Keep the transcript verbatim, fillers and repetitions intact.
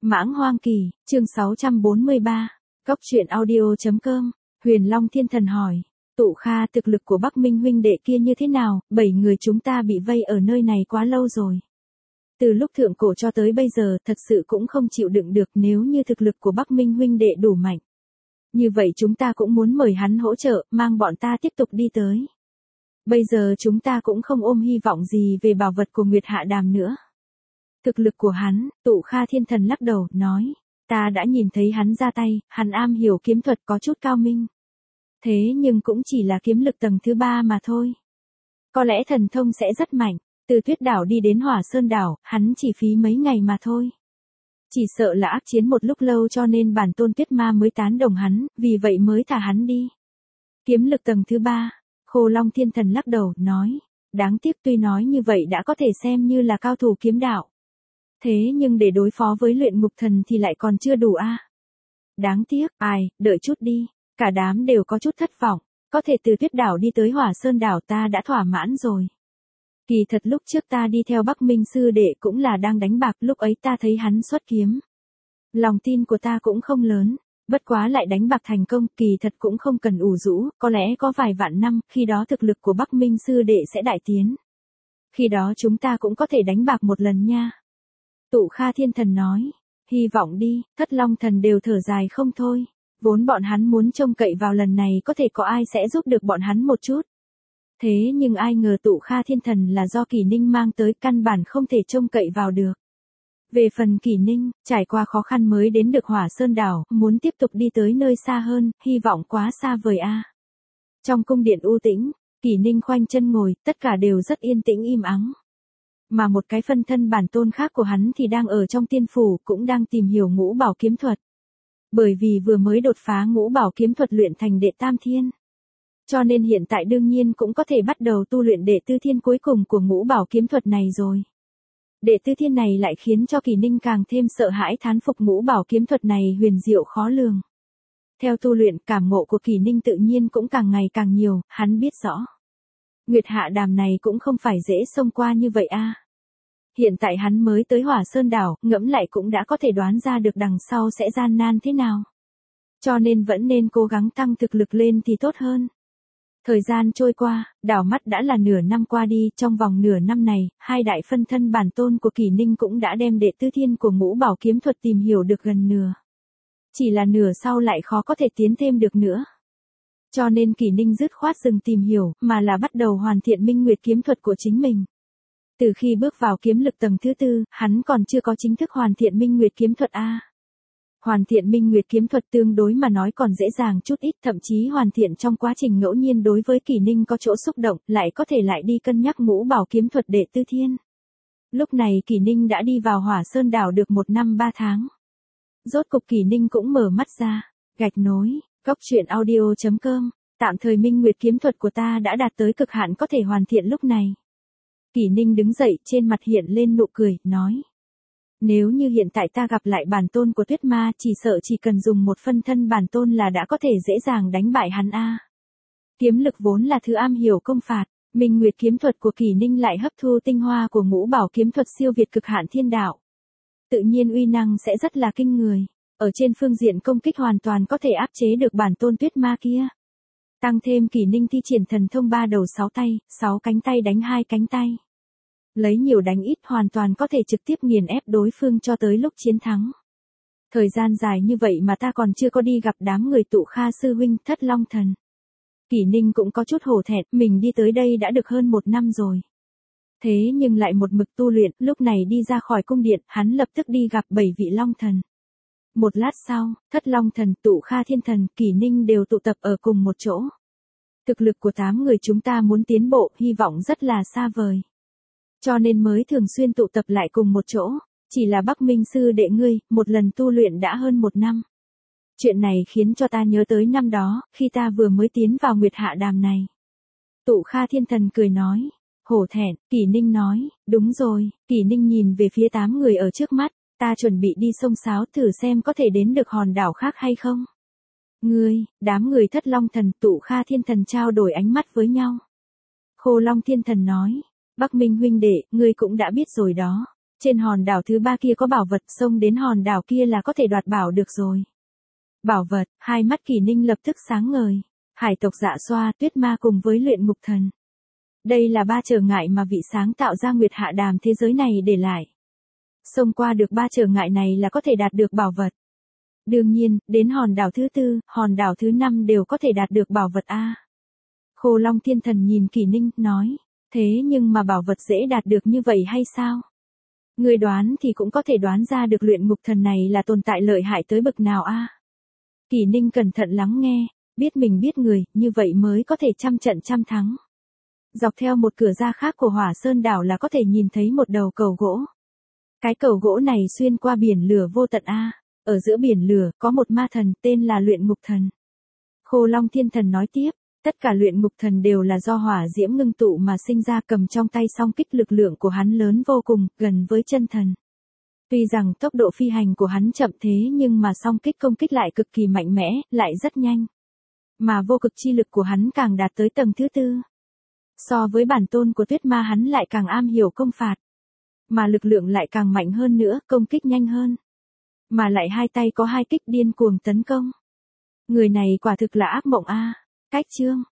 Mãng Hoang Kỳ, chương sáu trăm bốn mươi ba, Cốc truyện audio.com, Huyền Long Thiên Thần hỏi, Tụ Kha thực lực của Bắc Minh huynh đệ kia như thế nào, bảy người chúng ta bị vây ở nơi này quá lâu rồi. Từ lúc thượng cổ cho tới bây giờ thật sự cũng không chịu đựng được nếu như thực lực của Bắc Minh huynh đệ đủ mạnh. Như vậy chúng ta cũng muốn mời hắn hỗ trợ, mang bọn ta tiếp tục đi tới. Bây giờ chúng ta cũng không ôm hy vọng gì về bảo vật của Nguyệt Hạ Đàm nữa. Thực lực của hắn, Tụ Kha Thiên Thần lắc đầu, nói, ta đã nhìn thấy hắn ra tay, hắn am hiểu kiếm thuật có chút cao minh. Thế nhưng cũng chỉ là kiếm lực tầng thứ ba mà thôi. Có lẽ thần thông sẽ rất mạnh, từ Tuyết Đảo đi đến Hỏa Sơn Đảo, hắn chỉ phí mấy ngày mà thôi. Chỉ sợ là ác chiến một lúc lâu cho nên bản tôn Tuyết Ma mới tán đồng hắn, vì vậy mới thả hắn đi. Kiếm lực tầng thứ ba, Khô Long Thiên Thần lắc đầu, nói, đáng tiếc tuy nói như vậy đã có thể xem như là cao thủ kiếm đạo. Thế nhưng để đối phó với luyện ngục thần thì lại còn chưa đủ a. À? Đáng tiếc, ai, đợi chút đi, cả đám đều có chút thất vọng, có thể từ Tuyết Đảo đi tới Hỏa Sơn Đảo ta đã thỏa mãn rồi. Kỳ thật lúc trước ta đi theo Bắc Minh sư đệ cũng là đang đánh bạc, lúc ấy ta thấy hắn xuất kiếm. Lòng tin của ta cũng không lớn, bất quá lại đánh bạc thành công, kỳ thật cũng không cần ủ rũ, có lẽ có vài vạn năm, khi đó thực lực của Bắc Minh sư đệ sẽ đại tiến. Khi đó chúng ta cũng có thể đánh bạc một lần nha. Tụ Kha Thiên Thần nói, hy vọng đi, Thất Long Thần đều thở dài không thôi, vốn bọn hắn muốn trông cậy vào lần này có thể có ai sẽ giúp được bọn hắn một chút. Thế nhưng ai ngờ Tụ Kha Thiên Thần là do Kỷ Ninh mang tới, căn bản không thể trông cậy vào được. Về phần Kỷ Ninh, trải qua khó khăn mới đến được Hỏa Sơn Đảo, muốn tiếp tục đi tới nơi xa hơn, hy vọng quá xa vời a. Trong cung điện u tĩnh, Kỷ Ninh khoanh chân ngồi, tất cả đều rất yên tĩnh im ắng. Mà một cái phân thân bản tôn khác của hắn thì đang ở trong tiên phủ, cũng đang tìm hiểu ngũ bảo kiếm thuật. Bởi vì vừa mới đột phá ngũ bảo kiếm thuật luyện thành đệ tam thiên. Cho nên hiện tại đương nhiên cũng có thể bắt đầu tu luyện đệ tư thiên cuối cùng của ngũ bảo kiếm thuật này rồi. Đệ tư thiên này lại khiến cho Kỷ Ninh càng thêm sợ hãi, thán phục ngũ bảo kiếm thuật này huyền diệu khó lường. Theo tu luyện, cảm ngộ của Kỷ Ninh tự nhiên cũng càng ngày càng nhiều, hắn biết rõ. Nguyệt Hạ Đàm này cũng không phải dễ xông qua như vậy a. À. Hiện tại hắn mới tới Hỏa Sơn Đảo, ngẫm lại cũng đã có thể đoán ra được đằng sau sẽ gian nan thế nào. Cho nên vẫn nên cố gắng tăng thực lực lên thì tốt hơn. Thời gian trôi qua, đảo mắt đã là nửa năm qua đi, trong vòng nửa năm này, hai đại phân thân bản tôn của Kỷ Ninh cũng đã đem đệ tư thiên của ngũ bảo kiếm thuật tìm hiểu được gần nửa. Chỉ là nửa sau lại khó có thể tiến thêm được nữa. Cho nên Kỷ Ninh dứt khoát dừng tìm hiểu, mà là bắt đầu hoàn thiện minh nguyệt kiếm thuật của chính mình. Từ khi bước vào kiếm lực tầng thứ tư, hắn còn chưa có chính thức hoàn thiện minh nguyệt kiếm thuật a. Hoàn thiện minh nguyệt kiếm thuật tương đối mà nói còn dễ dàng chút ít, thậm chí hoàn thiện trong quá trình ngẫu nhiên đối với Kỷ Ninh có chỗ xúc động, lại có thể lại đi cân nhắc ngũ bảo kiếm thuật đệ tư thiên. Lúc này Kỷ Ninh đã đi vào Hỏa Sơn Đảo được một năm ba tháng. Rốt cục Kỷ Ninh cũng mở mắt ra, gạch nối, Cốc truyện audio.com, tạm thời minh nguyệt kiếm thuật của ta đã đạt tới cực hạn có thể hoàn thiện lúc này. Kỷ Ninh đứng dậy, trên mặt hiện lên nụ cười, nói. Nếu như hiện tại ta gặp lại bản tôn của Tuyết Ma, chỉ sợ chỉ cần dùng một phân thân bản tôn là đã có thể dễ dàng đánh bại hắn a. À. Kiếm lực vốn là thứ am hiểu công phạt, minh nguyệt kiếm thuật của Kỷ Ninh lại hấp thu tinh hoa của ngũ bảo kiếm thuật siêu việt cực hạn thiên đạo. Tự nhiên uy năng sẽ rất là kinh người, ở trên phương diện công kích hoàn toàn có thể áp chế được bản tôn Tuyết Ma kia. Tăng thêm Kỷ Ninh thi triển thần thông ba đầu sáu tay, sáu cánh tay đánh hai cánh tay. Lấy nhiều đánh ít, hoàn toàn có thể trực tiếp nghiền ép đối phương cho tới lúc chiến thắng. Thời gian dài như vậy mà ta còn chưa có đi gặp đám người Tụ Kha sư huynh, Thất Long Thần. Kỷ Ninh cũng có chút hổ thẹn, mình đi tới đây đã được hơn một năm rồi. Thế nhưng lại một mực tu luyện, lúc này đi ra khỏi cung điện, hắn lập tức đi gặp bảy vị Long Thần. Một lát sau, Thất Long Thần, Tụ Kha Thiên Thần, Kỷ Ninh đều tụ tập ở cùng một chỗ. Thực lực của tám người chúng ta muốn tiến bộ, hy vọng rất là xa vời. Cho nên mới thường xuyên tụ tập lại cùng một chỗ, chỉ là Bắc Minh sư đệ ngươi, một lần tu luyện đã hơn một năm. Chuyện này khiến cho ta nhớ tới năm đó, khi ta vừa mới tiến vào Nguyệt Hạ Đàm này. Tụ Kha Thiên Thần cười nói, hổ thẹn, Kỷ Ninh nói, đúng rồi, Kỷ Ninh nhìn về phía tám người ở trước mắt, ta chuẩn bị đi sông Sáo thử xem có thể đến được hòn đảo khác hay không. Ngươi, đám người Thất Long Thần, Tụ Kha Thiên Thần trao đổi ánh mắt với nhau. Khô Long Thiên Thần nói, Bắc Minh huynh đệ, ngươi cũng đã biết rồi đó. Trên hòn đảo thứ ba kia có bảo vật, xông đến hòn đảo kia là có thể đoạt bảo được rồi. Bảo vật, hai mắt Kỷ Ninh lập tức sáng ngời. Hải tộc Dạ Xoa, Tuyết Ma cùng với luyện ngục thần. Đây là ba trở ngại mà vị sáng tạo ra Nguyệt Hạ Đàm thế giới này để lại. Xông qua được ba trở ngại này là có thể đạt được bảo vật. Đương nhiên, đến hòn đảo thứ tư, hòn đảo thứ năm đều có thể đạt được bảo vật a. Khô Long Thiên Thần nhìn Kỷ Ninh, nói, thế nhưng mà bảo vật dễ đạt được như vậy hay sao? Người đoán thì cũng có thể đoán ra được luyện ngục thần này là tồn tại lợi hại tới bậc nào a. Kỷ Ninh cẩn thận lắng nghe, biết mình biết người, như vậy mới có thể trăm trận trăm thắng. Dọc theo một cửa ra khác của Hỏa Sơn đảo là có thể nhìn thấy một đầu cầu gỗ. Cái cầu gỗ này xuyên qua biển lửa vô tận a. Ở giữa biển lửa có một ma thần tên là luyện ngục thần. Khô Long Thiên Thần nói tiếp, tất cả luyện ngục thần đều là do hỏa diễm ngưng tụ mà sinh ra, cầm trong tay song kích, lực lượng của hắn lớn vô cùng, gần với chân thần. Tuy rằng tốc độ phi hành của hắn chậm thế nhưng mà song kích công kích lại cực kỳ mạnh mẽ, lại rất nhanh. Mà vô cực chi lực của hắn càng đạt tới tầng thứ tư. So với bản tôn của Tuyết Ma hắn lại càng am hiểu công phạt. Mà lực lượng lại càng mạnh hơn nữa, công kích nhanh hơn. Mà lại hai tay có hai kích điên cuồng tấn công. Người này quả thực là ác mộng a. Cách chương